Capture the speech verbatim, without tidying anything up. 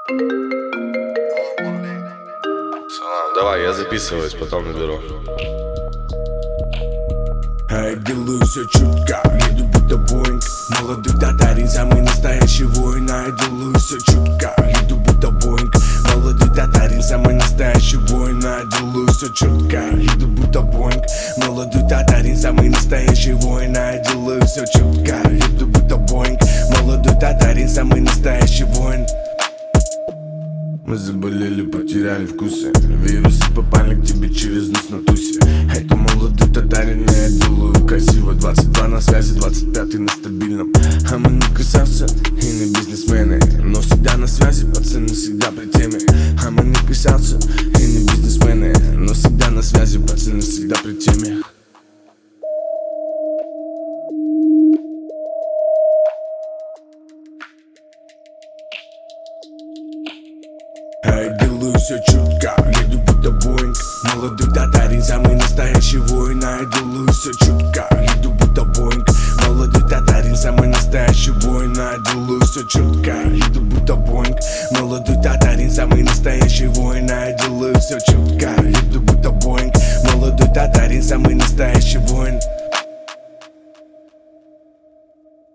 Салам, давай, я записываюсь, потом наберу. Я делаю все чутко, еду будто Боинг. Молодой татарин, самый настоящий воин. Я делаю все чутко, еду будто Боинг. Молодой татарин, самый настоящий воин. Я делаю все чутко, еду будто Боинг. Молодой татарин, самый настоящий воин. Я делаю все чутко, еду будто Боинг. Молодой татарин, самый настоящий воин. Мы заболели, потеряли вкусы. Вирусы попали к тебе через нос на тусе. Это молодой татарин, я делаю красиво. Двадцать два на связи, двадцать пятый на стабильном. А мы не красавцы и не бизнесмены, но всегда на связи, пацаны всегда при теме. А мы не красавцы и не бизнесмены, но всегда на связи, пацаны всегда при теме. Я делаю все чутко, еду будто Боинг. Молодой татарин, самый настоящий воин. Я делаю все чутко, еду будто Боинг. Молодой татарин, самый настоящий воин. Я делаю все чутко, еду будто Боинг. Молодой татарин, самый настоящий воин. Я делаю все чутко, еду будто Боинг. Молодой татарин, самый настоящий воин.